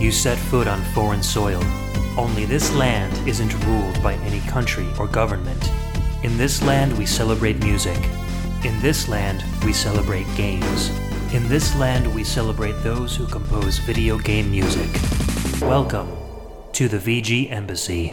You set foot on foreign soil. Only this land isn't ruled by any country or government. In this land we celebrate music. In this land we celebrate games. In this land we celebrate those who compose video game music. Welcome to the VG Embassy.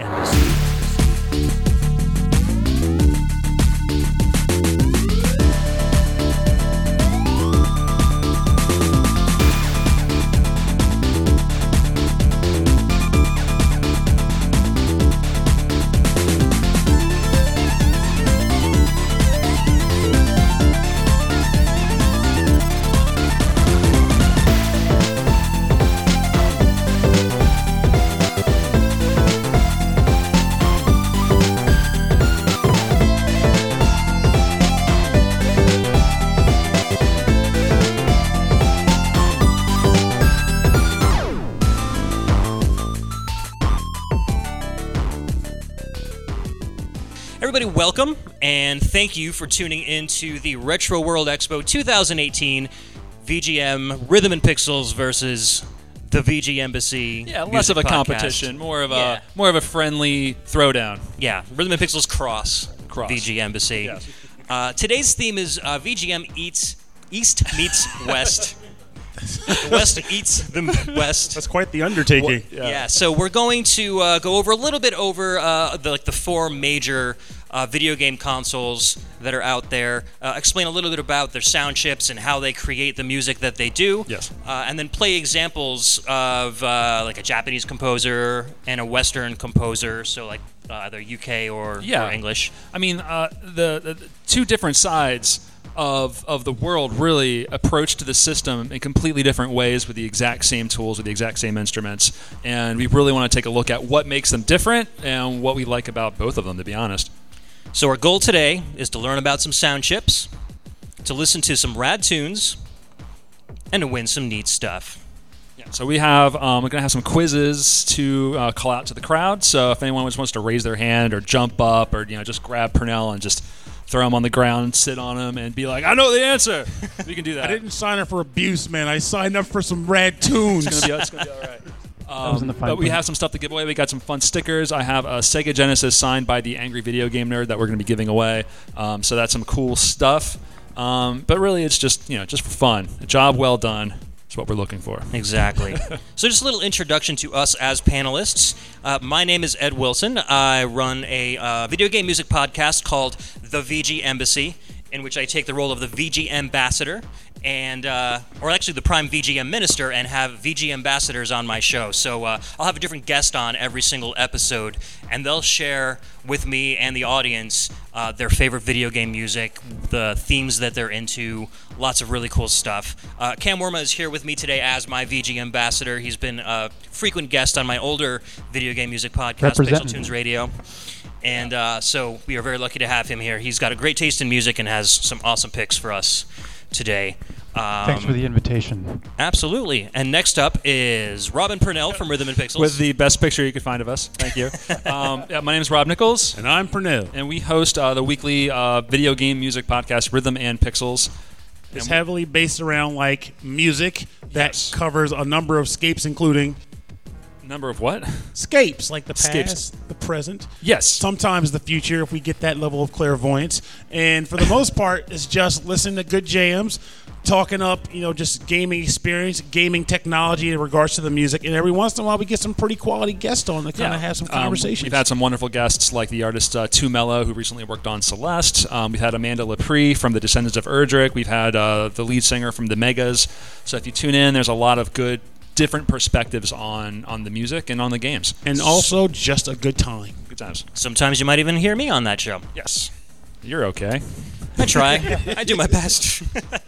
Everybody, welcome, and thank you for tuning in to the Retro World Expo 2018 VGM Rhythm and Pixels versus the VG Embassy. Yeah, less of a competition, more of a friendly throwdown. Yeah, Rhythm and Pixels cross. VG Embassy. Yes. Today's theme is VGM East meets West. The West eats the West. That's quite the undertaking. Yeah, so we're going to go over a little bit over the four major video game consoles that are out there, explain a little bit about their sound chips and how they create the music that they do, yes. And then play examples of like a Japanese composer and a Western composer, so like either UK or English. I mean, the two different sides of the world really approach to the system in completely different ways with the exact same tools, with the exact same instruments, and we really want to take a look at what makes them different and what we like about both of them, to be honest. So our goal today is to learn about some sound chips, to listen to some rad tunes, and to win some neat stuff. Yeah, so we have we're going to have some quizzes to call out to the crowd, so if anyone just wants to raise their hand or jump up or just grab Purnell and just throw him on the ground, sit on him, and be like, I know the answer. We can do that. I didn't sign up for abuse, man. I signed up for some rad tunes. It's going to be all right. But we have some stuff to give away. We got some fun stickers. I have a Sega Genesis signed by the Angry Video Game Nerd that we're going to be giving away. So that's some cool stuff. But really, it's just for fun. A job well done. That's what we're looking for. Exactly. So just a little introduction to us as panelists. My name is Ed Wilson. I run a video game music podcast called The VG Embassy, in which I take the role of the VG Ambassador, and or actually the Prime VGM Minister, and have VG Ambassadors on my show. So I'll have a different guest on every single episode, and they'll share with me and the audience their favorite video game music, the themes that they're into, lots of really cool stuff. Cam Worma is here with me today as my VG Ambassador. He's been a frequent guest on my older video game music podcast, Pixel Tunes Radio. And so we are very lucky to have him here. He's got a great taste in music and has some awesome picks for us today. Thanks for the invitation. Absolutely. And next up is Robin Purnell from Rhythm and Pixels. With the best picture you could find of us. Thank you. My name is Rob Nichols. And I'm Purnell. And we host the weekly video game music podcast, Rhythm and Pixels. It's heavily based around music that covers a number of scapes, including... Number of what? Scapes, like the past, Scapes. the present. Yes. Sometimes the future, if we get that level of clairvoyance. And for the most part, it's just listening to good jams, talking up, just gaming experience, gaming technology in regards to the music. And every once in a while, we get some pretty quality guests on to kind of have some conversations. We've had some wonderful guests like the artist Two Mello, who recently worked on Celeste. We've had Amanda Lepre from the Descendants of Erdrick. We've had the lead singer from the Megas. So if you tune in, there's a lot of good different perspectives on the music and on the games. And also just a good time. Good times. Sometimes you might even hear me on that show. Yes. You're okay. I try. I do my best.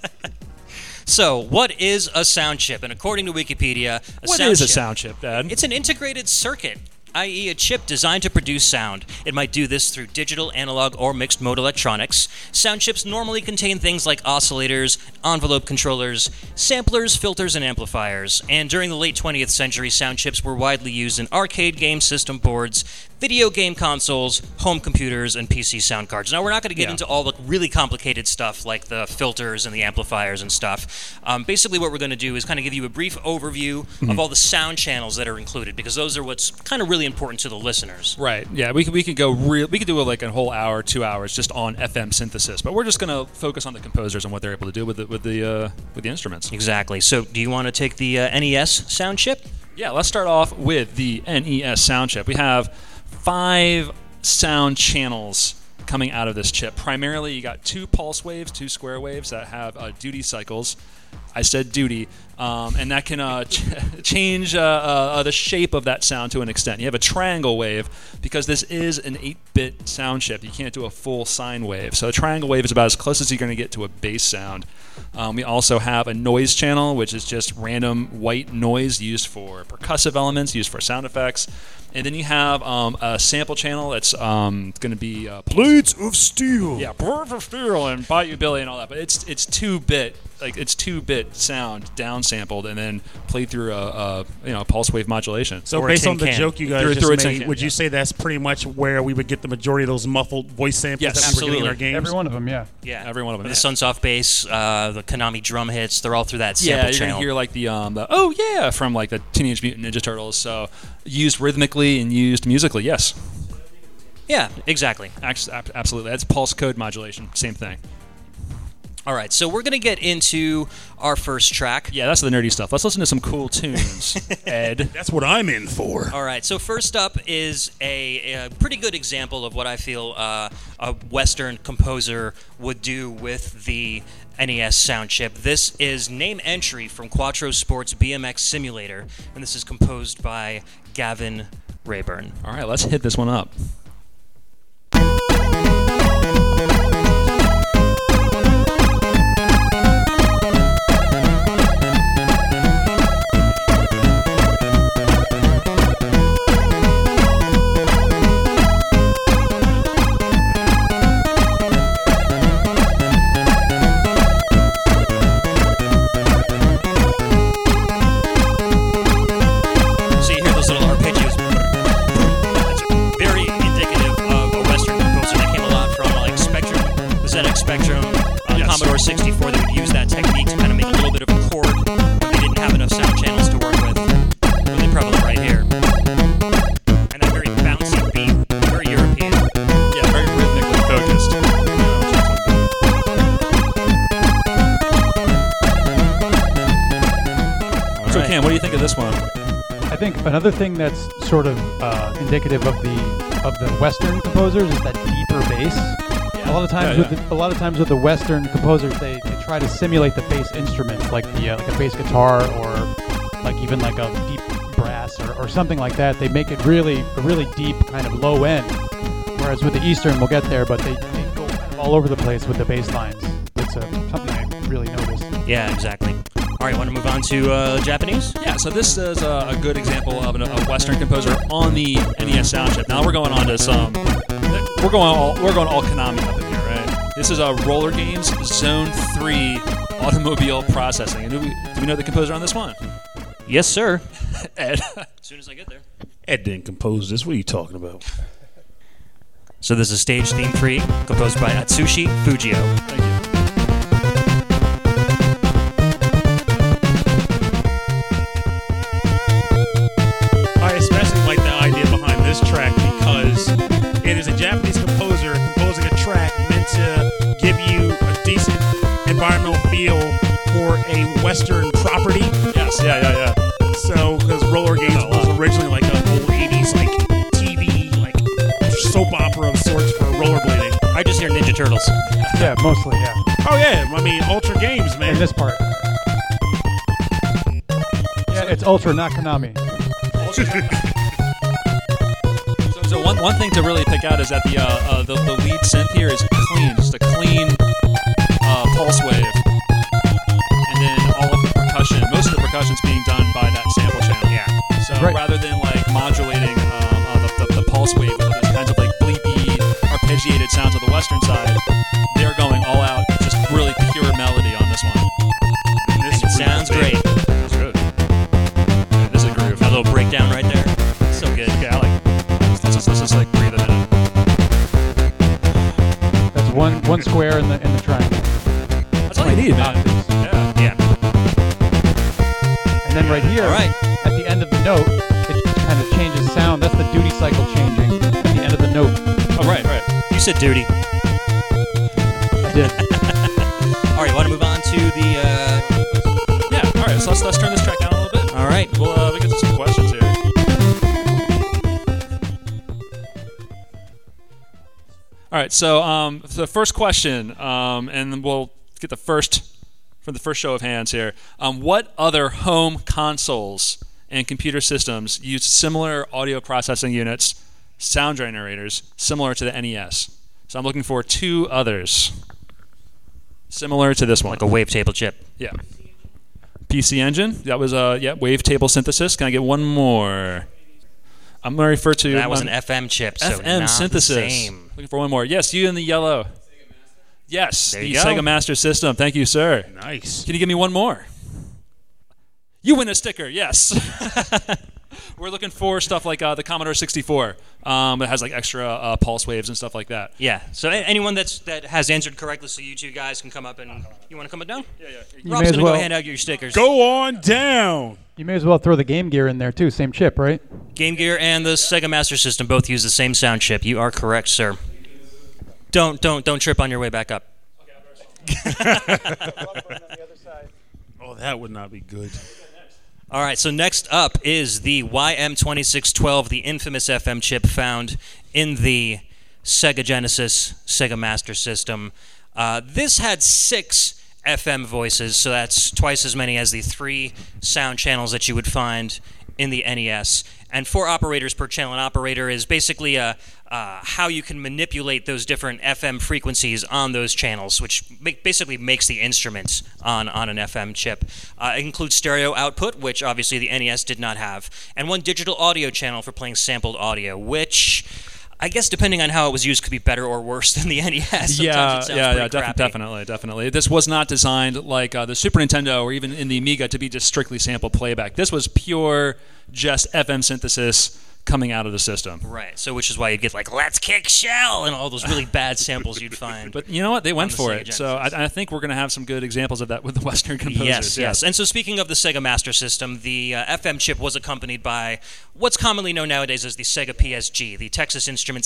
So, what is a sound chip? And according to Wikipedia, What is a sound chip, Dad? It's an integrated circuit i.e. a chip designed to produce sound. It might do this through digital, analog, or mixed-mode electronics. Sound chips normally contain things like oscillators, envelope controllers, samplers, filters, and amplifiers. And during the late 20th century, sound chips were widely used in arcade game system boards, video game consoles, home computers, and PC sound cards. Now, we're not going to get into all the really complicated stuff like the filters and the amplifiers and stuff. Basically, what we're going to do is kind of give you a brief overview of all the sound channels that are included, because those are what's kind of really important to the listeners. Right. Yeah. We could do like a whole hour, 2 hours just on FM synthesis, but we're just going to focus on the composers and what they're able to do with the instruments. Exactly. So, do you want to take the NES sound chip? Yeah. Let's start off with the NES sound chip. We have 5 sound channels coming out of this chip. Primarily, you got 2 pulse waves, 2 square waves that have duty cycles. I said duty, and that can change the shape of that sound to an extent. You have a triangle wave because this is an 8-bit sound chip. You can't do a full sine wave. So a triangle wave is about as close as you're going to get to a bass sound. We also have a noise channel, which is just random white noise used for percussive elements, used for sound effects. And then you have a sample channel that's going to be Blades of Steel. Yeah, Blades of Steel and Bite You Billy and all that. But it's 2-bit, like it's 2-bit sound downsampled and then played through a pulse wave modulation. So Or a based tin on the can. joke you guys Through a just tin made, can, would you say that's pretty much where we would get the majority of those muffled voice samples Yes, that we're getting in our absolutely. games? Every one of them, yeah. Yeah. Every one of them. The Sunsoft bass, the Konami drum hits, they're all through that sample Yeah, you're channel. going to hear like the oh yeah from like the Teenage Mutant Ninja Turtles. So used rhythmically and used musically, yes. Yeah, exactly. Absolutely. That's pulse code modulation. Same thing. All right, so we're going to get into our first track. Yeah, that's the nerdy stuff. Let's listen to some cool tunes, Ed. That's what I'm in for. All right, so first up is a pretty good example of what I feel a Western composer would do with the NES sound chip. This is Name Entry from Quattro Sports BMX Simulator, and this is composed by Gavin Rayburn. All right, let's hit this one up. So you hear those little arpeggios. That's very indicative of a Western composer that came a lot from like Spectrum, the ZX Spectrum, Yes. Commodore 64. They would use that technique to kind of make a little bit of a chord when they didn't have enough sound channels to work with. Really prevalent right here. And that very bouncy beat, very European. Yeah, very rhythmically focused. So right. Cam, what do you think of this one? I think another thing that's sort of indicative of the Western composers is that deeper bass. A lot of times with the Western composers, they try to simulate the bass instruments, like like a bass guitar or like even like a deep brass or something like that. They make it a really deep kind of low end. Whereas with the Eastern, we'll get there, but they go kind of all over the place with the bass lines. It's something I really noticed. Yeah, exactly. All right, want to move on to Japanese? Yeah, so this is a good example of a Western composer on the NES sound chip. Now we're going on to some. We're going all Konami up in here, right? This is Roller Games Zone 3 Automobile Processing. And do we know the composer on this one? Yes, sir. Ed. As soon as I get there. Ed didn't compose this. What are you talking about? So this is Stage Theme 3, composed by Atsushi Fujio. Thank you. I especially like the idea behind this track because it is a Japanese composer composing a track meant to give you a decent environmental feel for a Western property. Yes, yeah. So, because Roller Games was originally like an old 80s like TV, like soap opera of sorts for rollerblading. I just hear Ninja Turtles. Yeah, mostly, yeah. Oh yeah, I mean Ultra Games, man. In this part. Yeah, it's Ultra, not Konami. So one thing to really pick out is that the lead synth here is clean, just a clean pulse wave, and then all of the percussion, most of the percussion's being done by that sample channel. Yeah. So Right. rather than like modulating Western side, they're going all out, just really pure melody on this one. And it sounds great. It's good. Yeah, this is a groove. A little breakdown right there. So good. Okay, I like. Let's just like breathe a minute. That's one square in the triangle. That's all you need, man. Octaves. Yeah. And then right here, All right. at the end of the note, it kind of changes sound. That's the duty cycle changing at the end of the note. Oh, right. You said duty. I did. All right, want to move on to the... Yeah. All right. So let's turn this track down a little bit. All right. We'll get to some questions here. All right. So the first question, and then we'll get the first show of hands here. What other home consoles and computer systems use similar audio processing units, sound generators, similar to the NES? So I'm looking for 2 others similar to this one. Like a wavetable chip. Yeah. PC Engine. That was wavetable synthesis. Can I get one more? I'm going to refer to... That was an FM chip, so FM not synthesis. the same. Looking for one more. Yes, you in the yellow. Yes, There the you go. Sega Master System. Thank you, sir. Nice. Can you give me one more? You win a sticker, yes. We're looking for stuff like the Commodore 64. It has like extra pulse waves and stuff like that. Yeah. So anyone that has answered correctly, so you two guys can come up and... You want to come up down? Yeah. You Rob's may as going to well. go hand out your stickers. Go on down. You may as well throw the Game Gear in there too. Same chip, right? Game Gear and the Sega Master System both use the same sound chip. You are correct, sir. Don't trip on your way back up. Oh, that would not be good. All right, so next up is the YM2612, the infamous FM chip found in the Sega Genesis, Sega Master System. This had 6 FM voices, so that's twice as many as the 3 sound channels that you would find in the NES. And 4 operators per channel. An operator is basically how you can manipulate those different FM frequencies on those channels, which basically makes the instruments on an FM chip. It includes stereo output, which obviously the NES did not have, and 1 digital audio channel for playing sampled audio, which I guess depending on how it was used could be better or worse than the NES. Sometimes it sounds pretty crappy. Definitely. This was not designed like the Super Nintendo or even in the Amiga to be just strictly sample playback. This was pure, just FM synthesis coming out of the system. Right, so which is why you'd get like Let's Kick Shell and all those really bad samples you'd find. But you know what? They went the for Sega it. So I think we're going to have some good examples of that with the Western composers. Yes. And so speaking of the Sega Master System, the FM chip was accompanied by what's commonly known nowadays as the Sega PSG, the Texas Instruments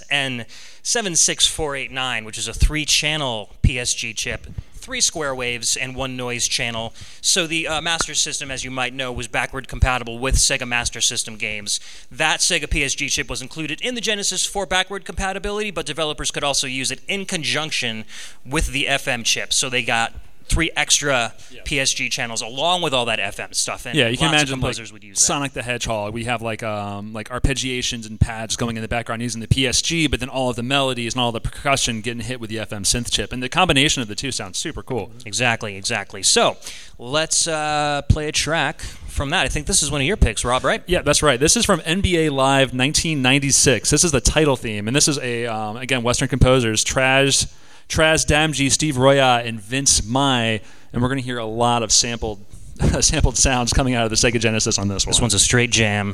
SN76489, which is a 3-channel PSG chip, 3 square waves, and 1 noise channel. So the Master System, as you might know, was backward compatible with Sega Master System games. That Sega PSG chip was included in the Genesis for backward compatibility, but developers could also use it in conjunction with the FM chip. So they got 3 extra PSG channels along with all that FM stuff. And yeah, you can lots of imagine composers like would use that. Sonic the Hedgehog. We have like arpeggiations and pads going in the background using the PSG, but then all of the melodies and all the percussion getting hit with the FM synth chip. And the combination of the two sounds super cool. Exactly. So let's play a track from that. I think this is one of your picks, Rob, right? Yeah, that's right. This is from NBA Live 1996. This is the title theme, and this is a again Western composers, Traz Damji, Steve Roya, and Vince Mai, and we're going to hear a lot of sampled sounds coming out of the Sega Genesis on this one. This one's a straight jam.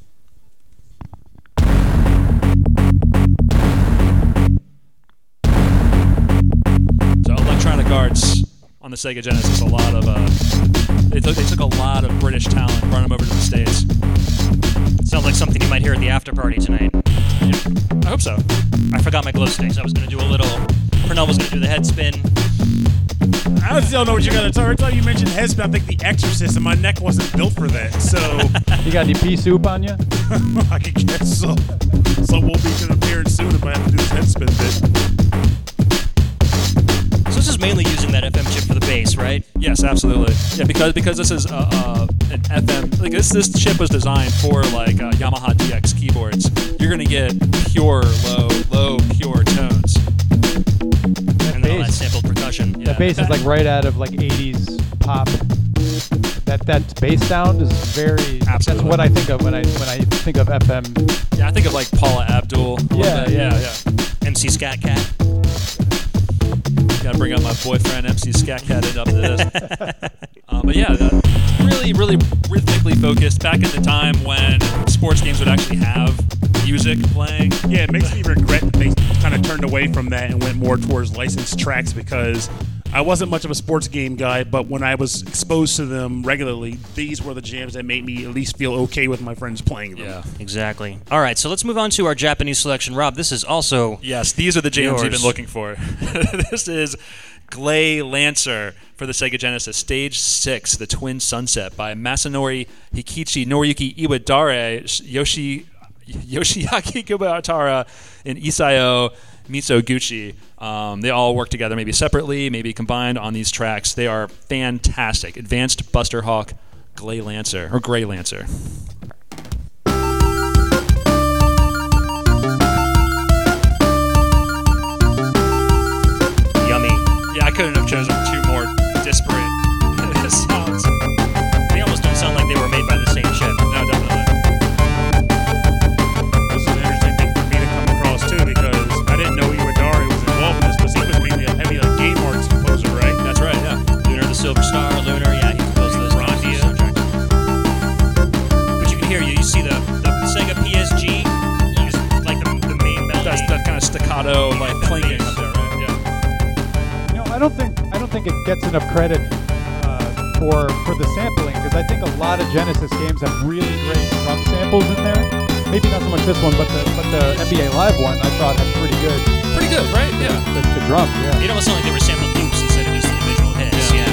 So Electronic Arts on the Sega Genesis, a lot of they took a lot of British talent, brought them over to the States. Sounds like something you might hear at the after party tonight. Yeah, I hope so. I forgot my glow sticks. I was going to do a little... Pernell was going to do the head spin. I still know what you're going to tell. Every time you mentioned headspin, I think The Exorcist, and my neck wasn't built for that. So You got any pea soup on you? I could guess so. So we'll be appearing soon if I have to do this headspin bit. So this is mainly using that FM chip for the bass, right? Yes, absolutely. Yeah, because this is an FM. Like this chip was designed for like Yamaha DX keyboards. You're going to get pure low pure tones. And then all that sampled percussion. Yeah. That bass is like right out of like 80s pop. That bass sound is very. Absolutely. That's what I think of when I think of FM. Yeah, I think of like Paula Abdul. Yeah. MC Scat Cat. Got to bring up my boyfriend, MC Skakcat, up to this. But yeah, really, really rhythmically focused. Back in the time when sports games would actually have music playing. Yeah, it makes me regret that they kind of turned away from that and went more towards licensed tracks, because I wasn't much of a sports game guy, but when I was exposed to them regularly, these were the jams that made me at least feel okay with my friends playing them. Yeah. Exactly. All right, so let's move on to our Japanese selection. Rob, this is also Yes, these are the jams you've yours. been looking for. This is Gley Lancer for the Sega Genesis, Stage 6, The Twin Sunset by Masanori Hikichi, Noriyuki Iwadare, Yoshiaki Kubatara, and Isao Mitsuguchi. They all work together, maybe separately, maybe combined on these tracks. They are fantastic. Advanced Buster Hawk, Gley Lancer, or Grey Lancer. yummy. Yeah, I couldn't have chosen two more disparate sounds. They almost don't sound like they were made by the same chip. No, definitely. This is an interesting thing for me to come across, too, because I didn't know Iwadare was involved in this, because he was mainly a heavy game arts composer, right? That's right, yeah. Lunar the Silver Star, Lunar, yeah, he composed those Grandia. But you can hear, you see the Sega PSG, is like the main melody. That's that kind of staccato, like clinking up there, right? Yeah. You know, I don't think it gets enough credit for the sampling, because I think a lot of Genesis games have really great drum samples in there. Maybe not so much this one, but the NBA Live one I thought had pretty good Right? Yeah. the drums. Yeah. It almost sounded like they were sampled loops instead of just individual hits. Yeah.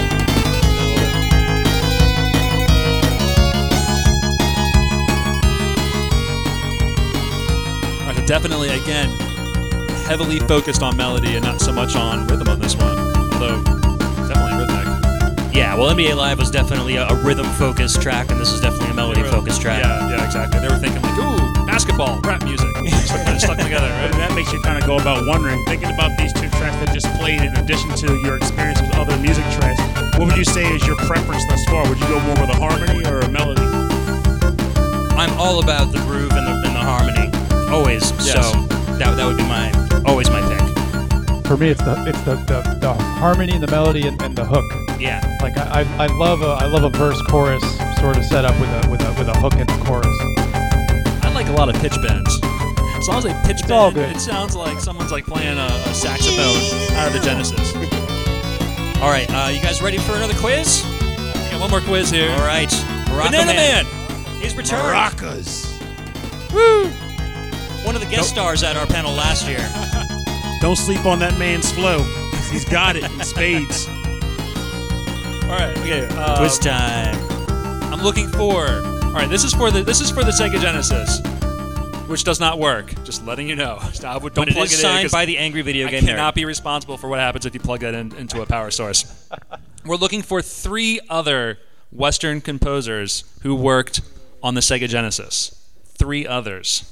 All right, so definitely, again, heavily focused on melody and not so much on rhythm on this one. Although, definitely rhythmic. Yeah, well, NBA Live was definitely a rhythm-focused track, and this is definitely a melody-focused track. Yeah, exactly. They were thinking like, ooh, basketball, rap music. Stuck together, And right? that makes you kind of go about wondering, thinking about these two tracks that just played in addition to your experience with other music tracks, what would you say is your preference thus far? Would you go more with a harmony or a melody? I'm all about the groove and the harmony, always. Yes. So that would be always my pick. For me, it's the harmony and the melody and the hook. Yeah. Like I love a verse chorus sort of setup with a hook in the chorus. I like a lot of pitch bends. As long as they pitch bend, all good. it sounds like someone's like playing a saxophone out of the Genesis. All right, you guys ready for another quiz? We got one more quiz here. All right. Morocco Banana Man. He's returned. Maracas. One of the guest stars at our panel last year. Don't sleep on that man's flow. He's got it in spades. All right, okay. Quiz time. I'm looking for. All right, this is for the Sega Genesis, which does not work. Just letting you know. Don't But plug it is it in. signed 'Cause by the Angry Video I Game Nerd. cannot be responsible for what happens if you plug that into a power source. We're looking for 3 other Western composers who worked on the Sega Genesis. 3 others.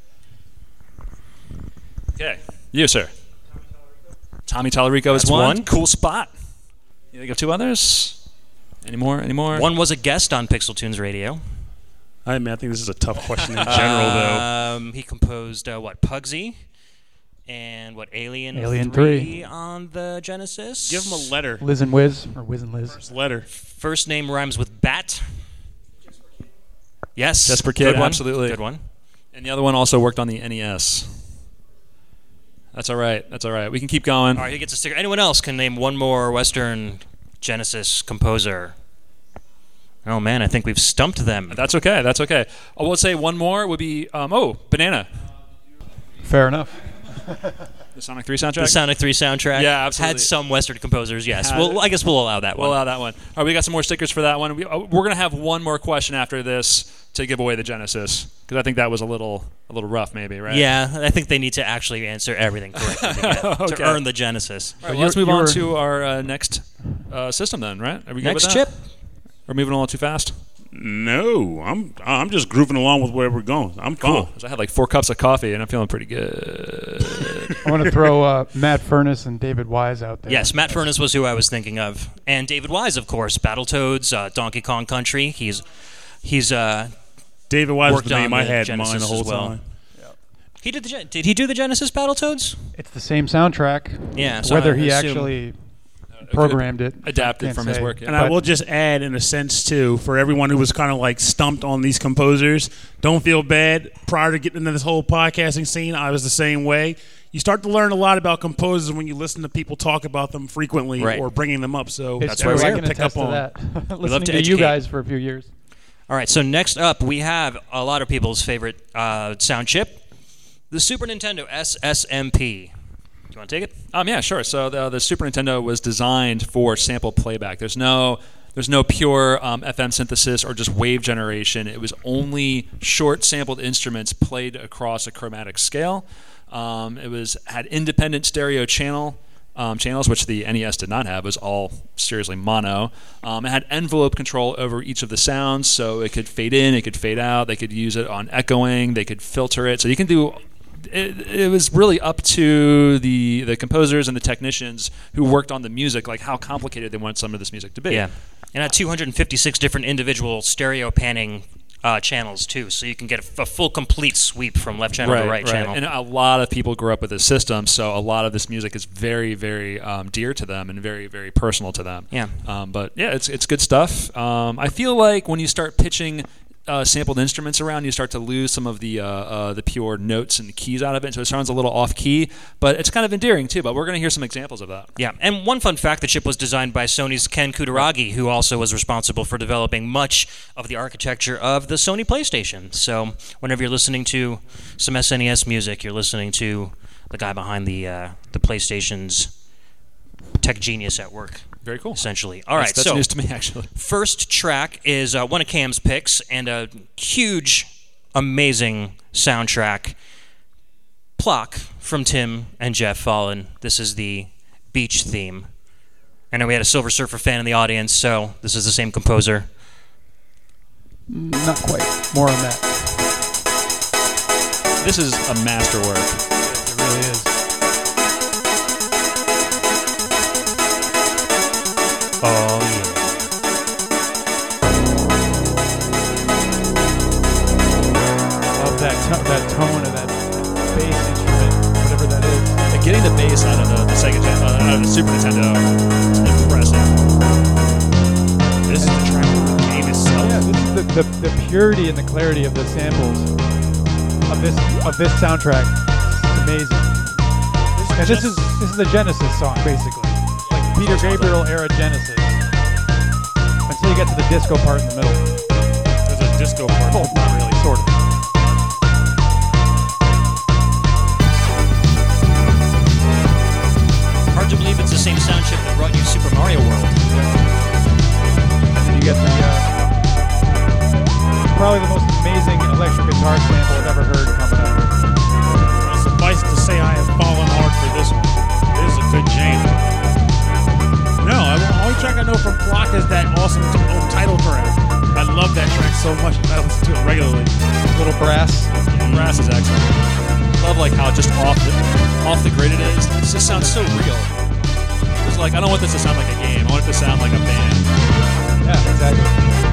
Okay. You, sir. Tommy Tallarico is That's one. Cool spot. You think of 2 others? Any more? One was a guest on Pixel Tunes Radio. I think this is a tough question in general, though. He composed Pugsy and Alien 3 on the Genesis. Give him a letter. Liz and Wiz, or Wiz and Liz. Letter. First name rhymes with bat. Yes, Jesper Kid, good one. absolutely. Good one. And the other one also worked on the NES. That's all right. We can keep going. All right, he gets a sticker. Anyone else can name one more Western Genesis composer? Oh man, I think we've stumped them. That's okay. I will say one more would be Banana. Fair enough. The Sonic 3 soundtrack. The Sonic 3 soundtrack Yeah, absolutely. had some Western composers, yes. Had Well, it. I guess we'll allow that one. We'll allow that one. All right, we got some more stickers for that one. We're going to have one more question after this to give away the Genesis, because I think that was a little rough, maybe, right? Yeah, I think they need to actually answer everything correctly to Okay. earn the Genesis. All right, well, let's move on you're- to our next system then, right? Are we good Next with that? chip. We're moving a little too fast. No, I'm just grooving along with where we're going. I'm Cool. calm. 'Cause I had like 4 cups of coffee and I'm feeling pretty good. I want to throw Matt Furness and David Wise out there. Yes, Matt Furness was who I was thinking of, and David Wise, of course. Battletoads, Donkey Kong Country. He's David Wise is Worked the name on I the had in mind Genesis the whole as well. time. He did did he do the Genesis Battletoads? It's the same soundtrack. Yeah. So Whether I he assume- actually programmed it, adapted can't from his say. work. Yeah. And I will just add, in a sense, too, for everyone who was kind of like stumped on these composers, don't feel bad. Prior to getting into this whole podcasting scene, I was the same way. You start to learn a lot about composers when you listen to people talk about them frequently Right. or bringing them up. So It's That's true. why we're I here. can pick attest up to on. that. love Listening to to you educate. guys for a few years. All right, so next up we have a lot of people's favorite sound chip, the Super Nintendo SSMP. Do you want to take it? Yeah, sure. So the Super Nintendo was designed for sample playback. There's no pure FM synthesis or just wave generation. It was only short sampled instruments played across a chromatic scale. It had independent stereo channels, which the NES did not have. It was all seriously mono. It had envelope control over each of the sounds, so it could fade in, it could fade out. They could use it on echoing. They could filter it. So you can do. It was really up to the composers and the technicians who worked on the music, like how complicated they wanted some of this music to be. Yeah. And had 256 different individual stereo panning channels too, so you can get a full complete sweep from left channel to right channel. And a lot of people grew up with this system, so a lot of this music is very, very dear to them and very, very personal to them. Yeah. But yeah, it's good stuff. I feel like when you start pitching sampled instruments around, you start to lose some of the pure notes and keys out of it, so it sounds a little off key. But it's kind of endearing too. But we're going to hear some examples of that. Yeah, and one fun fact, the chip was designed by Sony's Ken Kutaragi, who also was responsible for developing much of the architecture of the Sony PlayStation. So whenever you're listening to some SNES music, you're listening to the guy behind the PlayStation's tech genius at work. Very cool. Essentially. All right, That's so news to me, actually. first track is one of Cam's picks and a huge, amazing soundtrack. Plock from Tim and Jeff Fallen. This is the beach theme. I know we had a Silver Surfer fan in the audience, so this is the same composer. Not quite. More on that. This is a masterwork. It really is. Oh, yeah. Love that tone of that bass instrument, whatever that is. And getting the bass out of out of the Super Nintendo is impressive. This is the track from the game itself. Yeah, this is the purity and the clarity of the samples of this soundtrack. It's amazing. And this is the Genesis song, basically. Like Peter Gabriel era Genesis. Until you get to the disco part in the middle. There's a disco part. Oh, not really, sort of. Hard to believe it's the same sound chip that brought you Super Mario World. And then you get the probably the most amazing electric guitar sample I've ever heard coming out. Well, suffice to say, I have fallen hard for this one. This is a good jam. No, the only track I know from Plock is that awesome title track. I love that track so much. I listen to it regularly. Little brass. Brass is excellent. Love like how just off the grid it is. It just sounds so real. It's like I don't want this to sound like a game. I want it to sound like a band. Yeah, exactly.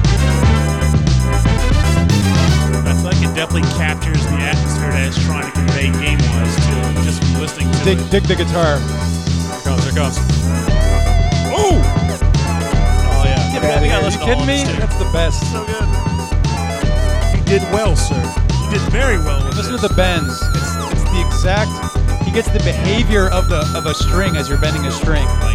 I feel like it definitely captures the atmosphere that it's trying to convey game-wise too. Just from listening to it. Dig the guitar. Here it goes. Oh! Oh yeah. Are We you gotta listen to all kidding me? this, too. That's the best. So good. You did well, sir. You did very well with Listen this. to the bends. It's the exact. He gets the behavior of a string as you're bending a string. Like,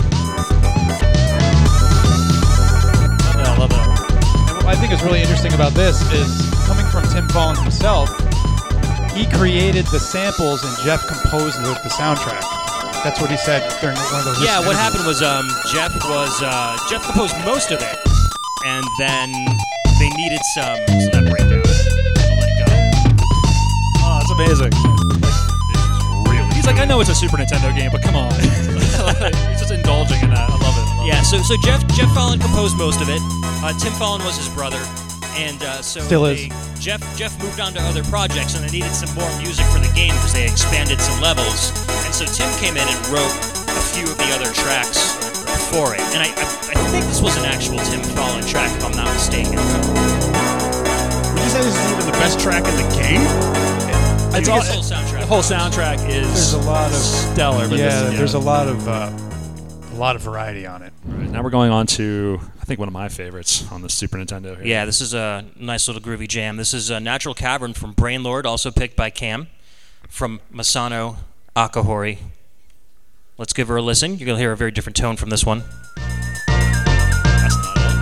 Yeah, I love that. and what I think is really interesting about this is coming from Tim Fallen himself. He created the samples and Jeff composed the soundtrack. That's what he said during one of those. Yeah, what interviews. happened was Jeff composed most of it, and then they needed some that breakdown. I'll let it go. Oh, it's amazing. He's like, I know it's a Super Nintendo game, but come on. He's just indulging in that. I love it. Yeah, so Jeff Fallon composed most of it. Tim Fallon was his brother, and so Still is. Jeff moved on to other projects, and they needed some more music for the game because they expanded some levels. And so Tim came in and wrote a few of the other tracks for it. And I think this was an actual Tim Fallon track, if I'm not mistaken. Would you say this is even the best track in the game? It's all whole soundtrack. whole soundtrack is There's a lot of stellar. But there's a lot of variety on it. Right, now we're going on to, I think, one of my favorites on the Super Nintendo here. Yeah, this is a nice little groovy jam. This is Natural Cavern from Brainlord, also picked by Cam, from Masano Akahori. Let's give her a listen. You're going to hear a very different tone from this one. That's not it.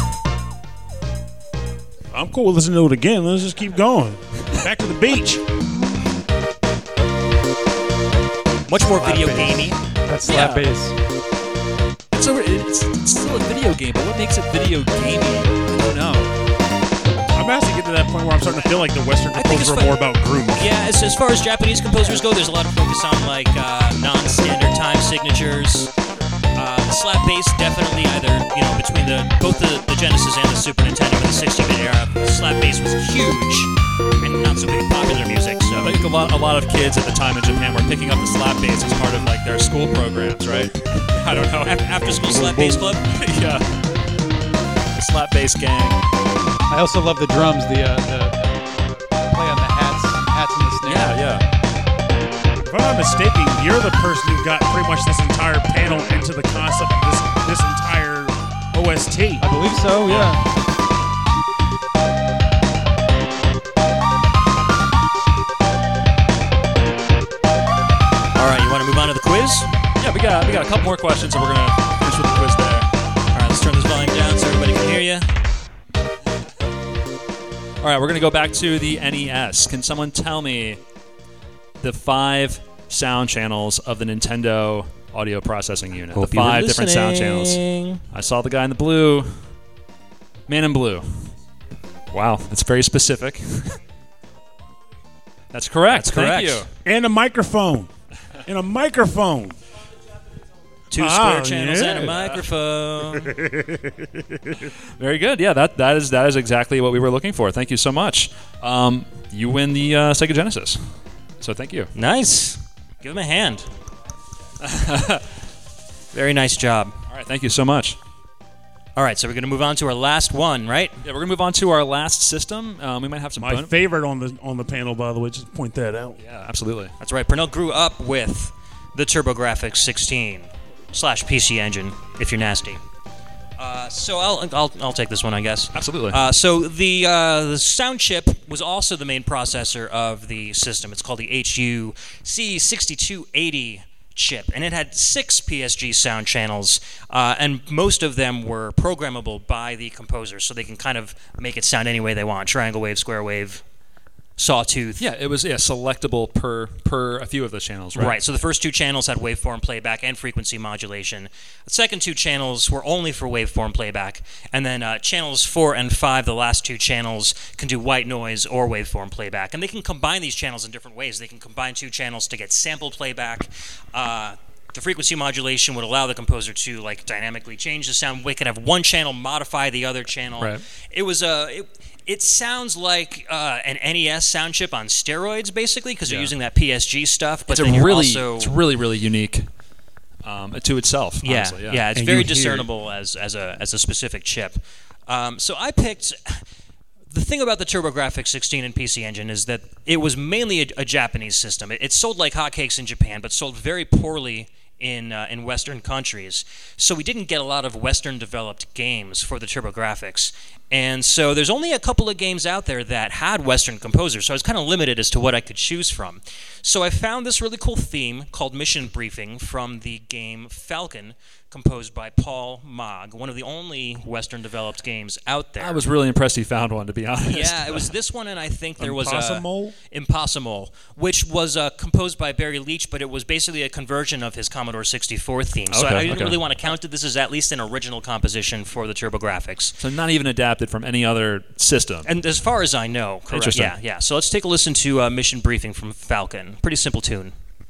I'm cool with listening to it again. Let's just keep going. Back to the beach. Much more video gamey. That's slap bass. It's still a video game, but what makes it video gamey? I don't know. I'm actually getting to that point where I'm starting to feel like the Western I think composers it's are more about groove. Yeah, as far as Japanese composers go, there's a lot of focus on like non-standard time signatures. The slap bass definitely either between both the Genesis and the Super Nintendo in the 16-bit era, slap bass was huge and not so really popular music. So I think a lot of kids at the time in Japan were picking up the slap bass as part of like their school programs, right? I don't know. After school slap bass club. Yeah. The slap bass gang. I also love the drums. The play on the hats and the snare. Yeah. If I'm not mistaken, you're the person who got pretty much this entire panel into the concept of this entire OST. I believe so. Yeah. All right, you want to move on to the quiz? Yeah, we got a couple more questions, and we're gonna finish with the quiz there. All right, let's turn this volume down so everybody can hear you. All right, we're gonna go back to the NES. Can someone tell me the 5 sound channels of the Nintendo audio processing unit? Hope the you were 5 different sound listening. channels. I saw the guy in the blue. Man in blue. Wow, that's very specific. That's correct. That's correct. Thank you. And a microphone. And a microphone. 2 square channels and a microphone. Very good. Yeah, that is exactly what we were looking for. Thank you so much. You win the Sega Genesis. So thank you. Nice. Give him a hand. Very nice job. All right, thank you so much. All right, so we're going to move on to our last one, right? Yeah, we're gonna move on to our last system. We might have some. My favorite on the panel, by the way. Just point that out. Yeah, absolutely. That's right. Pernell grew up with the TurboGrafx 16/PC Engine, if you're nasty. So I'll take this one, I guess. Absolutely. So the sound chip was also the main processor of the system. It's called the HU C6280 chip, and it had 6 PSG sound channels, and most of them were programmable by the composer, so they can kind of make it sound any way they want: triangle wave, square wave, sawtooth. Yeah, it was selectable per a few of those channels, right? Right. So the first 2 channels had waveform playback and frequency modulation. The second 2 channels were only for waveform playback, and then channels 4 and 5, the last 2 channels, can do white noise or waveform playback, and they can combine these channels in different ways. They can combine 2 channels to get sample playback. The frequency modulation would allow the composer to dynamically change the sound. We could have one channel modify the other channel. Right. It was It sounds like an NES sound chip on steroids, basically, because you're using that PSG stuff. But It's then it's really unique to itself. yeah, honestly, yeah, it's And very you hear- discernible as a specific chip. So I picked. The thing about the TurboGrafx 16 and PC Engine is that it was mainly a Japanese system. It sold like hotcakes in Japan, but sold very poorly in Western countries. So we didn't get a lot of Western-developed games for the TurboGrafx. And so there's only a couple of games out there that had Western composers, so I was kind of limited as to what I could choose from. So I found this really cool theme called Mission Briefing from the game Falcon, composed by Paul Mogg, one of the only Western-developed games out there. I was really impressed he found one, to be honest. Yeah, it was this one, and I think there was Impossible? which was composed by Barry Leach, but it was basically a conversion of his Commodore 64 theme. So Okay, I didn't okay. really want to count it. This is at least an original composition for the TurboGrafx. So not even adapted from any other system. And as far as I know, correct. Interesting. Yeah. So let's take a listen to Mission Briefing from Falcon. Pretty simple tune.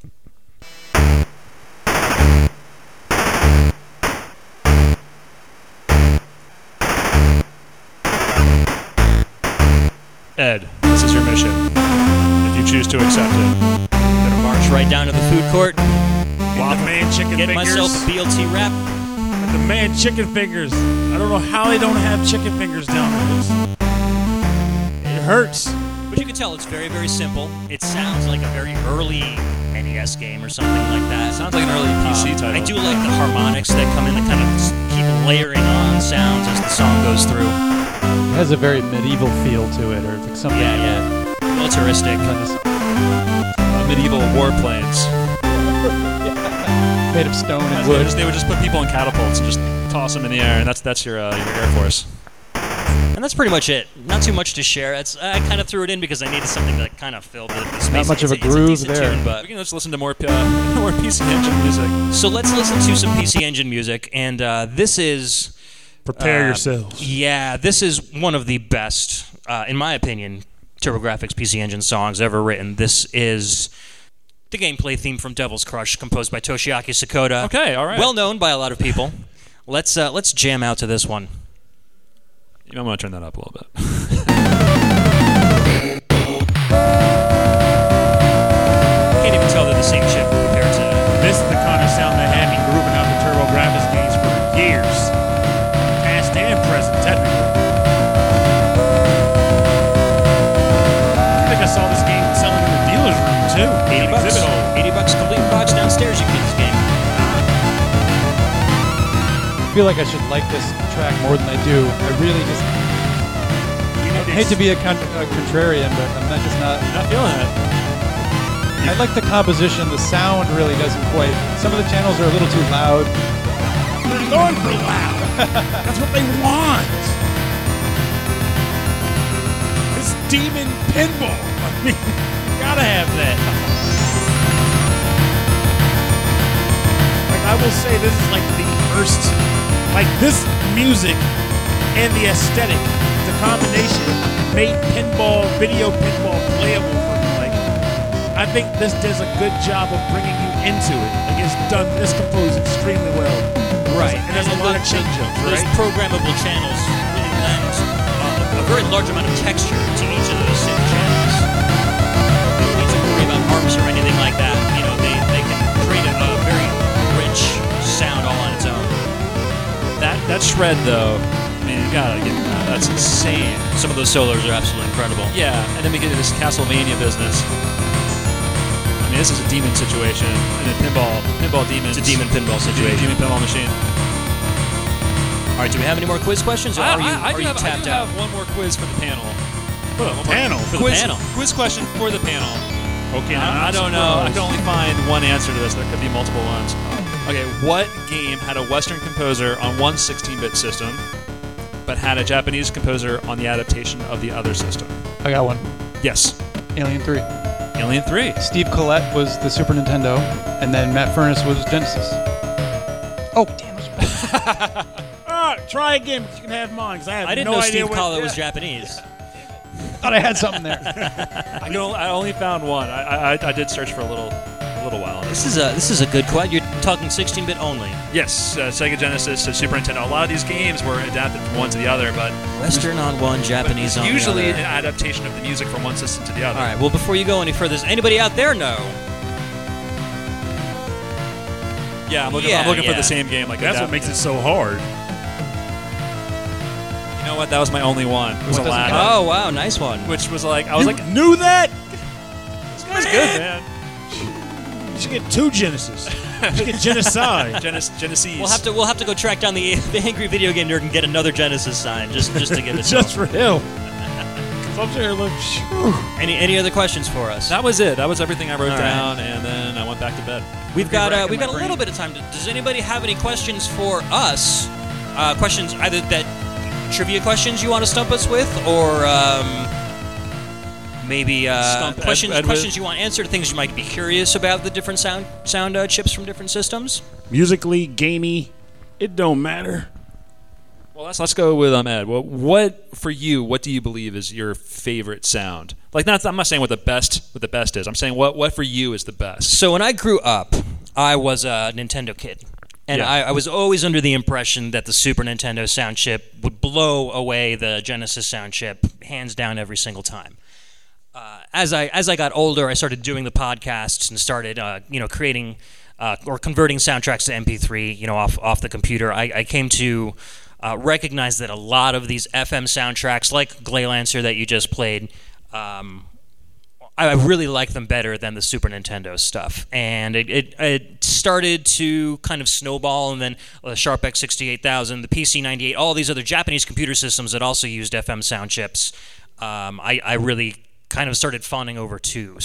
Ed, this is your mission. If you choose to accept it. Gonna march right down to the food court, Get the man chicken get fingers. myself a BLT wrap. The man chicken fingers. I don't know how they don't have chicken fingers down there. It hurts. But you can tell it's very, very simple. It sounds like a very early NES game or something like that. Sounds like an early PC title. I do like the harmonics that come in that kind of keep layering on sounds as the song goes through. It has a very medieval feel to it, or like something. Yeah. Militaristic. Medieval warplanes. Made of stone and wood. They would just put people in catapults and just toss them in the air, and that's your Air Force. And that's pretty much it. Not too much to share. I kind of threw it in because I needed something that kind of filled the space. Not much of a It's a groove decent there. tune, but We can just listen to more PC Engine music. so let's listen to some PC Engine music, and this is. Prepare yourselves. Yeah, this is one of the best, in my opinion, TurboGrafx PC Engine songs ever written. This is the gameplay theme from Devil's Crush, composed by Toshiaki Sakota. Okay, all right. Well known by a lot of people. Let's jam out to this one. You might want to turn that up a little bit. Can't even tell they're the same chip compared to. This is the kind of sound that had me grooving out the TurboGrafx games for years. Past and present, technically. I think I saw this game selling in the dealer's room, too. $80. Exhibit hall. $80 complete box downstairs. You can get this game. I feel like I should like this track more than I do. I really just I hate to be a contrarian, but I'm not just not. You're not feeling it. I like the composition. The sound really doesn't quite. Some of the channels are a little too loud. They're going for loud. That's what they want. It's demon pinball. I mean, you gotta have that. Like, I will say this is like the first, like this music and the aesthetic, the combination made video pinball playable for me. Like, I think this does a good job of bringing you into it. Like, it's composed extremely well. Right. And there's a lot of change-ups, Those right? programmable channels really lend a very large amount of texture to each of those synth channels. They don't need to worry about arcs or anything like that. You know, they can create a very rich sound all on its own. That shred, though, I mean, you gotta give it that. That's insane. Some of those solos are absolutely incredible. Yeah, and then we get into this Castlevania business. I mean, this is a demon situation, and a pinball demon. It's a demon pinball situation. Demon pinball machine. All right, do we have any more quiz questions, or are you tapped out? I have one more quiz for the panel. Panel. For the panel. Quiz question for the panel. Okay, I don't know. I can only find one answer to this. There could be multiple ones. Okay, what game had a Western composer on one 16-bit system, but had a Japanese composer on the adaptation of the other system? I got one. Yes. Alien 3. Alien 3. Steve Collette was the Super Nintendo, and then Matt Furness was Genesis. Oh, damn it. Try again, but you can have mine, because I didn't no know idea Steve what... Collett was Japanese. Thought I had something there. I only found one. I did search for a little while. This is a good question. You're talking 16-bit only. Yes, Sega Genesis to Super Nintendo. A lot of these games were adapted from one to the other, but Western on one, Japanese on the other. usually an adaptation of the music from one system to the other. All right. Well, before you go any further, does anybody out there know? Yeah, I'm looking for the same game. Like That's what makes it so hard. You know what? That was my only one. It was What does it Aladdin. count? Oh wow, nice one. Which was like, I was like, Knew that? this guy's good, man. You should get two Genesis. You should get Genocide. Genesis. We'll have to go track down the Angry Video Game Nerd and get another Genesis sign just to give it. Just for him. So I'm sure like, Any other questions for us? That was it. That was everything I wrote All right. down, and then I went back to bed. We've got a racking my little brain. bit of time. Does anybody have any questions for us? Questions either that trivia questions you want to stump us with, or maybe Stump questions Ed with? questions you want answered, things you might be curious about the different sound chips from different systems. musically, gamey, it don't matter. Well, let's go with Ed. Well, what for you? What do you believe is your favorite sound? Like, I'm not saying what the best is. I'm saying what for you is the best. So when I grew up, I was a Nintendo kid. And Yeah. I was always under the impression that the Super Nintendo sound chip would blow away the Genesis sound chip, hands down, every single time. As I got older, I started doing the podcasts and started, creating or converting soundtracks to MP3, off the computer. I came to recognize that a lot of these FM soundtracks, like Gleylancer that you just played, I really like them better than the Super Nintendo stuff. And it started to kind of snowball, and then the Sharp X68000, the PC-98, all these other Japanese computer systems that also used FM sound chips, I really kind of started fawning over too.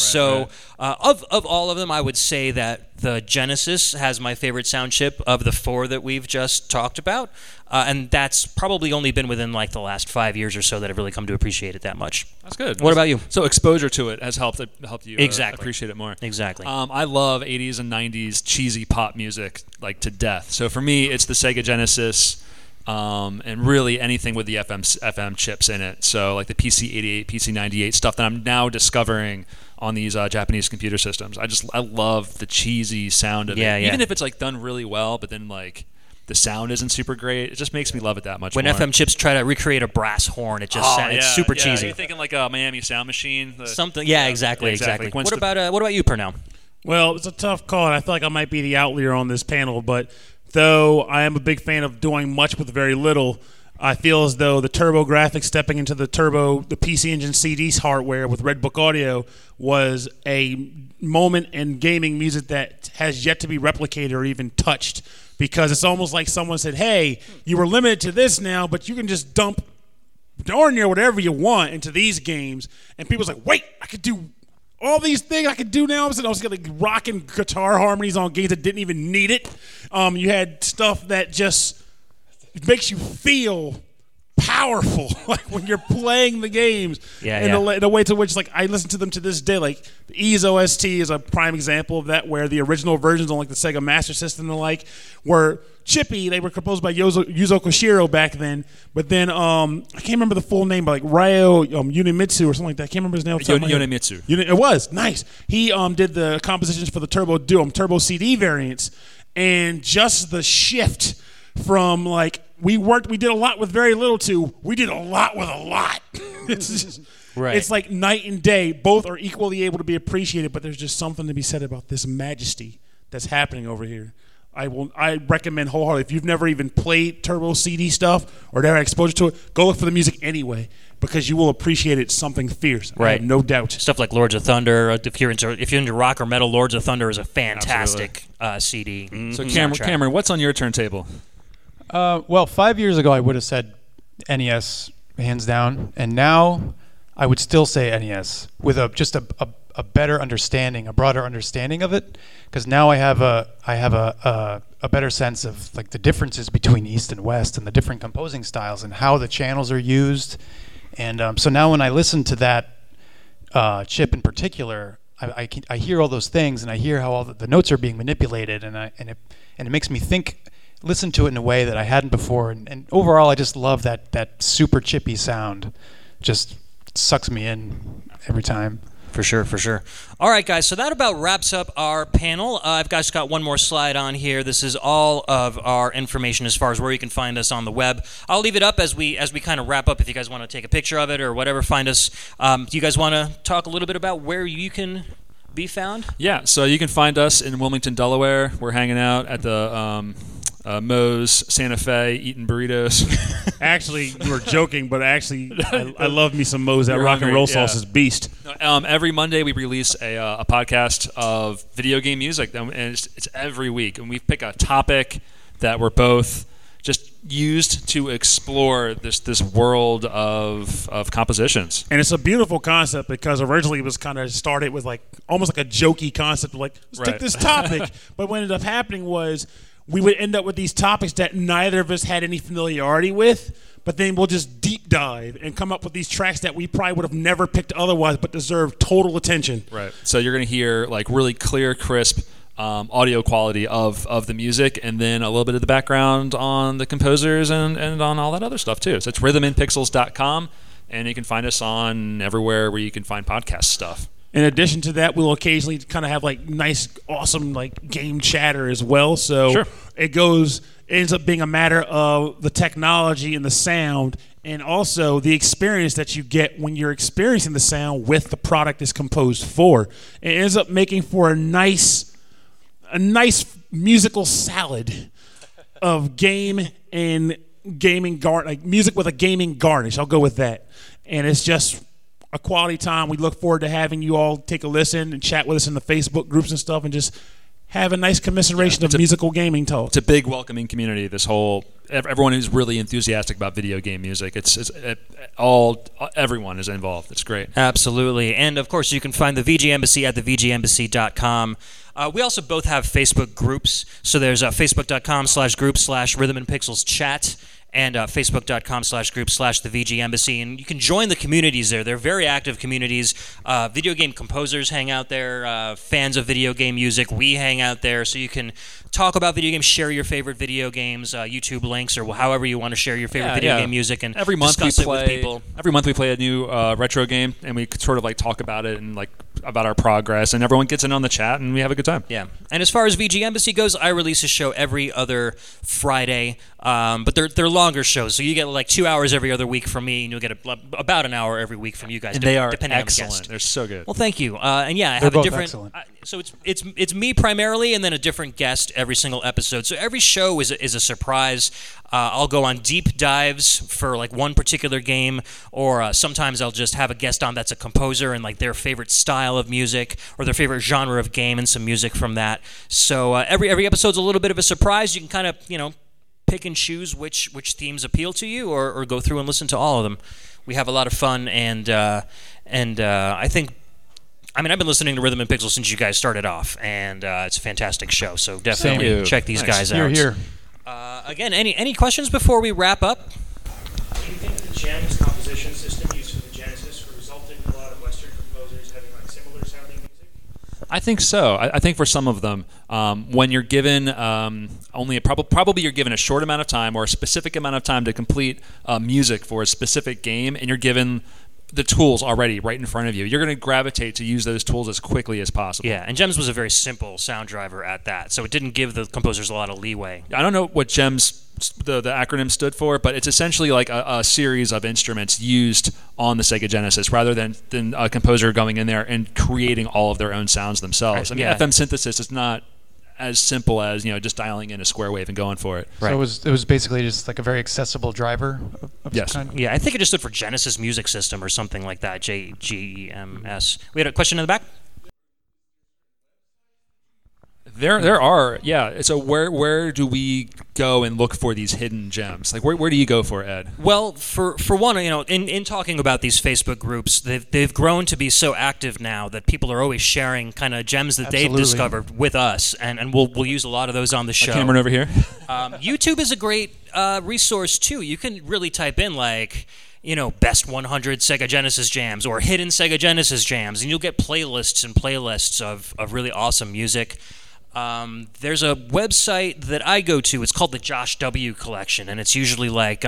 Of all of them, I would say that the Genesis has my favorite sound chip of the 4 that we've just talked about, and that's probably only been within like the last 5 years or so that I've really come to appreciate it that much. That's good. What about you? So exposure to it has helped you Exactly. appreciate it more. Exactly. I love 80s and 90s cheesy pop music like to death. So for me, it's the Sega Genesis. And really anything with the FM chips in it. So like the PC-88, PC-98 stuff that I'm now discovering on these Japanese computer systems. I love the cheesy sound of it. Even if it's like done really well, but then like the sound isn't super great, it just makes me love it that much when more. FM chips try to recreate a brass horn, it just it's super cheesy. You're thinking like a Miami Sound Machine. Something. Yeah, exactly. What about you, Pernell? Well, it's a tough call, and I feel like I might be the outlier on this panel, but though I am a big fan of doing much with very little, I feel as though the TurboGrafx stepping into the PC Engine CD's hardware with Redbook Audio was a moment in gaming music that has yet to be replicated or even touched, because it's almost like someone said, hey, you were limited to this now, but you can just dump darn near whatever you want into these games. And people's like, wait, I could do all these things I could do now. I was getting rocking guitar harmonies on games that didn't even need it. You had stuff that just makes you feel powerful, like when you're playing the games. The way to which, like, I listen to them to this day. Like the Ys OST is a prime example of that, where the original versions on like the Sega Master System and the like were chippy. They were composed by Yuzo Koshiro back then, but then I can't remember the full name, but like Ryo Yonemitsu or something like that. I can't remember his name. Yonemitsu. It was nice. He did the compositions for the Turbo CD variants, and just the shift from like we did a lot with very little to we did a lot with a lot. It's like night and day. Both are equally able to be appreciated, but there's just something to be said about this majesty that's happening over here. I recommend wholeheartedly, if you've never even played Turbo CD stuff or never had exposure to it, go look for the music anyway, because you will appreciate it something fierce. Right. I have no doubt. Stuff like Lords of Thunder, if you're into rock or metal, Lords of Thunder is a fantastic CD. Mm-hmm. So Cameron, what's on your turntable? Well, 5 years ago I would have said NES hands down, and now I would still say NES with a better understanding, a broader understanding of it, because now I have a better sense of like the differences between East and West and the different composing styles and how the channels are used, and so now when I listen to that chip in particular, I hear all those things, and I hear how all the notes are being manipulated, and it makes me listen to it in a way that I hadn't before, and overall I just love that super chippy sound. Just sucks me in every time. For sure. All right, guys, so that about wraps up our panel. I've just got one more slide on here. This is all of our information as far as where you can find us on the web. I'll leave it up as we kind of wrap up. If you guys want to take a picture of it or whatever, find us. Do you guys want to talk a little bit about where you can be found? Yeah, so you can find us in Wilmington, Delaware. We're hanging out at the Moe's Santa Fe eating burritos. Actually, you were joking, but actually, I love me some Moe's. That rock and roll sauce is beast. Every Monday we release a podcast of video game music, and it's every week. And we pick a topic that we're both just used to explore this world of compositions. And it's a beautiful concept, because originally it was kind of started with like almost like a jokey concept of like, let's take this topic. But what ended up happening was we would end up with these topics that neither of us had any familiarity with, but then we'll just deep dive and come up with these tracks that we probably would have never picked otherwise, but deserve total attention. Right. So you're going to hear like really clear, crisp audio quality of the music, and then a little bit of the background on the composers and on all that other stuff too. So it's rhythminpixels.com, and you can find us on everywhere where you can find podcast stuff. In addition to that, we'll occasionally kind of have like nice, awesome like game chatter as well. So it ends up being a matter of the technology and the sound, and also the experience that you get when you're experiencing the sound with the product it's composed for. It ends up making for a nice musical salad of game and gaming like music with a gaming garnish. I'll go with that, and it's just a quality time. We look forward to having you all take a listen and chat with us in the Facebook groups and stuff, and just have a nice commiseration of musical gaming talk. It's a big welcoming community. This whole everyone who's really enthusiastic about video game music. Everyone is involved. It's great. Absolutely. And of course, you can find the VG Embassy at thevgembassy.com. We also both have Facebook groups. So there's facebook.com/group/Rhythm and Pixels chat. And facebook.com/group/the VG Embassy. And you can join the communities there. They're very active communities. Video game composers hang out there. Fans of video game music, we hang out there. So you can talk about video games, share your favorite video games, YouTube links, or however you want to share your favorite video game music, and every month discuss it with people. Every month we play a new retro game, and we sort of like talk about it and like about our progress, and everyone gets in on the chat, and we have a good time. Yeah. And as far as VG Embassy goes, I release a show every other Friday, but they're longer shows, so you get like 2 hours every other week from me, and you'll get about an hour every week from you guys. And they are depending excellent. On the guest. They're so good. Well, thank you. And yeah, I They're have a both different. excellent. So it's me primarily, and then a different guest every single episode. So every show is a surprise. I'll go on deep dives for like one particular game, or sometimes I'll just have a guest on that's a composer and like their favorite style of music or their favorite genre of game and some music from that. So every episode's a little bit of a surprise. You can kind of pick and choose which themes appeal to you, or go through and listen to all of them. We have a lot of fun, and I think. I mean, I've been listening to Rhythm and Pixels since you guys started off, and it's a fantastic show. So definitely check these guys out. Here. Again, any questions before we wrap up? Do you think that the GEMS composition system used for the Genesis resulted in a lot of Western composers having like similar sounding music? I think so. I think for some of them, when you're given probably you're given a short amount of time or a specific amount of time to complete music for a specific game, and you're given the tools already right in front of you, you're going to gravitate to use those tools as quickly as possible. Yeah, and GEMS was a very simple sound driver at that, so it didn't give the composers a lot of leeway. I don't know what GEMS, the acronym stood for, but it's essentially like a series of instruments used on the Sega Genesis rather than a composer going in there and creating all of their own sounds themselves. I mean, FM synthesis is not as simple as just dialing in a square wave and going for it. Right. So it was basically just like a very accessible driver of yes. some kind? Yeah, I think it just stood for Genesis Music System or something like that. GEMS. We had a question in the back. There are, yeah. So where do we go and look for these hidden gems? Like where do you go for, Ed? Well, for one, in talking about these Facebook groups, they've grown to be so active now that people are always sharing kind of gems that they've discovered with us, and we'll use a lot of those on the show. Cameron over here. YouTube is a great resource too. You can really type in like, best 100 Sega Genesis jams or hidden Sega Genesis jams, and you'll get playlists and playlists of really awesome music. There's a website that I go to. It's called the Josh W. Collection, and it's usually like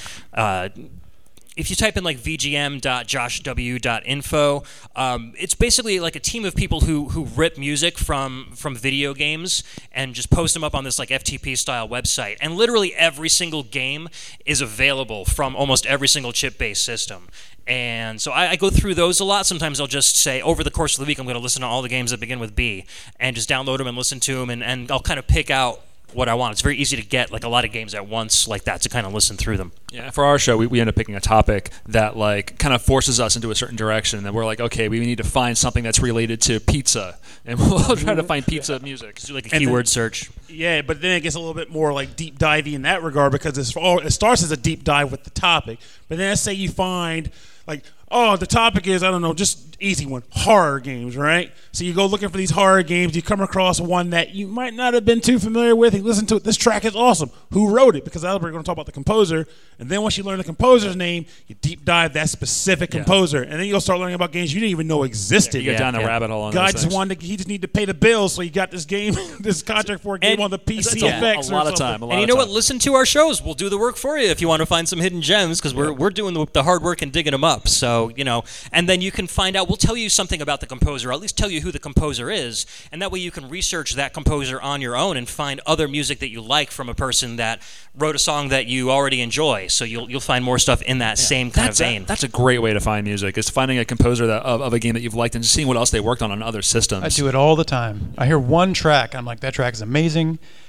if you type in like vgm.joshw.info, it's basically like a team of people who rip music from video games and just post them up on this like FTP style website. And literally every single game is available from almost every single chip-based system. And so I go through those a lot. Sometimes I'll just say, over the course of the week, I'm going to listen to all the games that begin with B, and just download them and listen to them, and I'll kind of pick out what I want. It's very easy to get like a lot of games at once like that to kind of listen through them. Yeah, for our show, we end up picking a topic that like kind of forces us into a certain direction, and we're like, okay, we need to find something that's related to pizza, and we'll try to find pizza music. Do like a keyword search. Yeah, but then it gets a little bit more like deep divey in that regard, because it starts as a deep dive with the topic, but then let's say you find like, oh, the topic is, I don't know, just easy one, horror games, right? So you go looking for these horror games, you come across one that you might not have been too familiar with, you listen to it, this track is awesome. Who wrote it? Because we're going to talk about the composer, and then once you learn the composer's name, you deep dive that specific composer, and then you'll start learning about games you didn't even know existed. You get down the rabbit hole on Guy those just wanted he just needed to pay the bills, so he got this game, this contract for a game on the PC effects. A lot of time. And you know what? Listen to our shows. We'll do the work for you if you want to find some hidden gems, because we're doing the hard work and digging them up. So, and then you can find out, we'll tell you something about the composer, or at least tell you who the composer is, and that way you can research that composer on your own and find other music that you like from a person that wrote a song that you already enjoy. So you'll find more stuff in that same kind of vein. That's a great way to find music, is finding a composer of a game that you've liked and just seeing what else they worked on other systems. I do it all the time. I hear one track, I'm like, that track is amazing.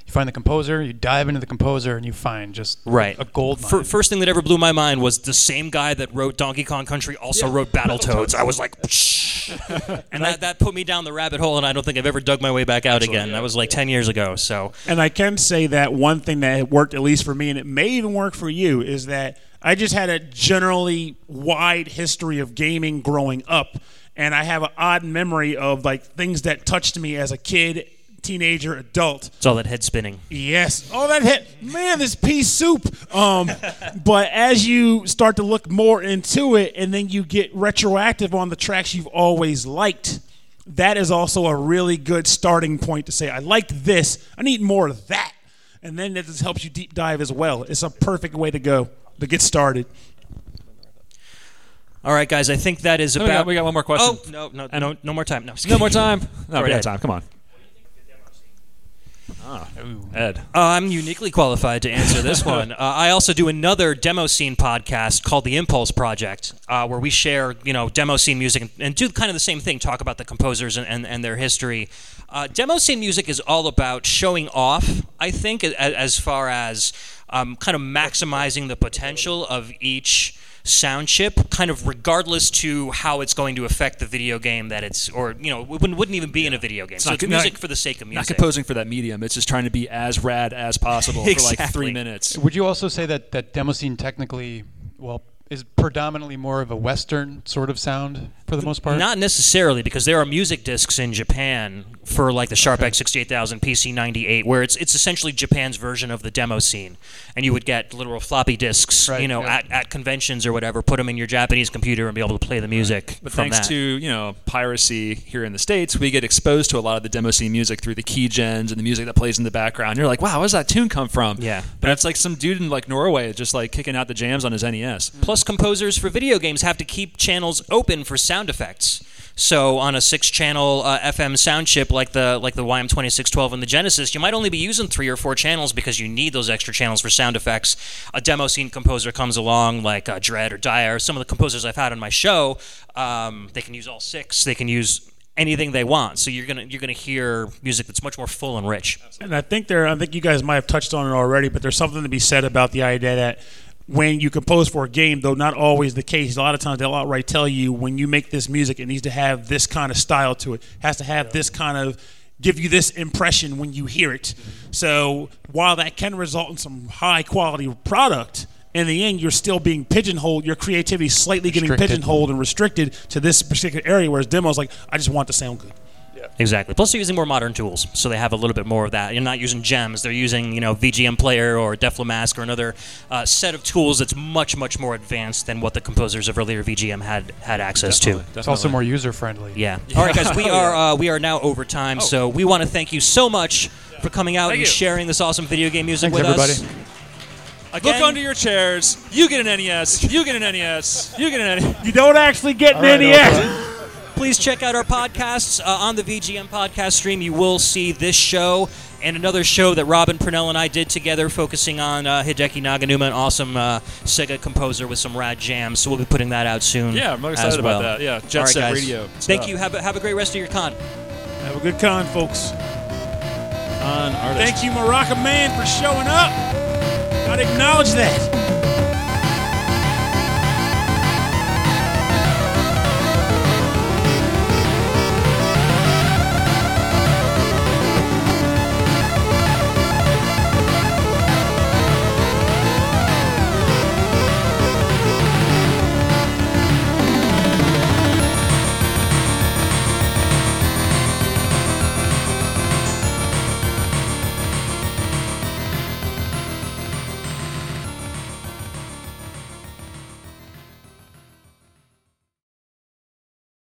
You find the composer, you dive into the composer, and you find just Right. a gold mine. First thing that ever blew my mind was the same guy that wrote Donkey Kong Country also wrote Battletoads. I was like, shh. And that put me down the rabbit hole, and I don't think I've ever dug my way back out again. That was like 10 years ago. So, And I can say that one thing that worked, at least for me, and it may even work for you, is that I just had a generally wide history of gaming growing up, and I have an odd memory of like things that touched me as a kid, teenager, adult. it's all that head spinning. Yes. Oh, that hit. Man, this pea soup. But as you start to look more into it and then you get retroactive on the tracks you've always liked, that is also a really good starting point to say, I liked this. I need more of that. And then that just helps you deep dive as well. It's a perfect way to go to get started. All right, guys, I think that is about... We got one more question. Oh, no more time. No, No more time. No, Go we got ahead. time. Come on. Ed. I'm uniquely qualified to answer this one. I also do another demo scene podcast called The Impulse Project, where we share, demo scene music and do kind of the same thing, talk about the composers and their history. Demo scene music is all about showing off, I think, as far as kind of maximizing the potential of each sound chip, kind of regardless to how it's going to affect the video game that it's, or it wouldn't even be in a video game. So it's music for the sake of music. Not composing for that medium. It's just trying to be as rad as possible for like 3 minutes. Would you also say that demo scene technically, is predominantly more of a Western sort of sound for the most part? Not necessarily, because there are music discs in Japan for like the Sharp X68000 PC98, where it's essentially Japan's version of the demo scene, and you would get literal floppy disks, Right, at conventions or whatever, put them in your Japanese computer and be able to play the music. But from thanks that. to piracy here in the States, we get exposed to a lot of the demo scene music through the key gens and the music that plays in the background. You're like, wow, where's that tune come from? Yeah. But it's like some dude in like Norway just like kicking out the jams on his NES. Plus, composers for video games have to keep channels open for sound effects. So on a 6-channel FM sound chip like the YM2612 and the Genesis, you might only be using 3 or 4 channels because you need those extra channels for sound effects. A demo scene composer comes along like Dread or Dyer. Some of the composers I've had on my show, they can use all 6. They can use anything they want. So you're gonna hear music that's much more full and rich. And I think you guys might have touched on it already, but there's something to be said about the idea that when you compose for a game, though not always the case, a lot of times they'll outright tell you when you make this music, it needs to have this kind of style to it. It has to have this kind of, give you this impression when you hear it. So while that can result in some high quality product, in the end you're still being pigeonholed, your creativity slightly getting pigeonholed and restricted to this particular area, whereas demos like, I just want to sound good. Exactly. Plus, they're using more modern tools, so they have a little bit more of that. You're not using gems; they're using, VGM Player or Deflamask or another set of tools that's much, much more advanced than what the composers of earlier VGM had access to. It's also more user friendly. Yeah. All right, guys, we are now over time, so we want to thank you so much for coming out and sharing this awesome video game music Thanks, with everybody. us. Look under your chairs. You get an NES. You get an NES. You get an NES. You don't actually get an right, NES. Please check out our podcasts on the VGM podcast stream. You will see this show and another show that Robin Purnell and I did together focusing on Hideki Naganuma, an awesome Sega composer with some rad jams. So we'll be putting that out soon. Yeah, I'm really excited about that. Yeah, Jet All right, Set guys. Radio. Thank you. Have a great rest of your con. Have a good con, folks. On artist. Thank you, Morocco Man, for showing up. Gotta acknowledge that.